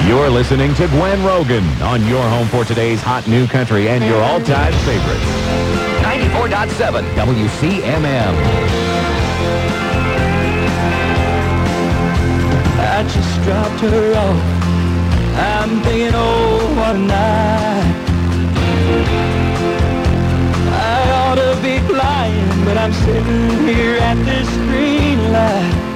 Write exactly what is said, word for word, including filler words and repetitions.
You're listening to Gwen Rogan on your home for today's hot new country and your all-time favorites. ninety-four point seven W C M M. I just dropped her off. I'm thinking, oh, what a night. I ought to be flying, but I'm sitting here at this green light.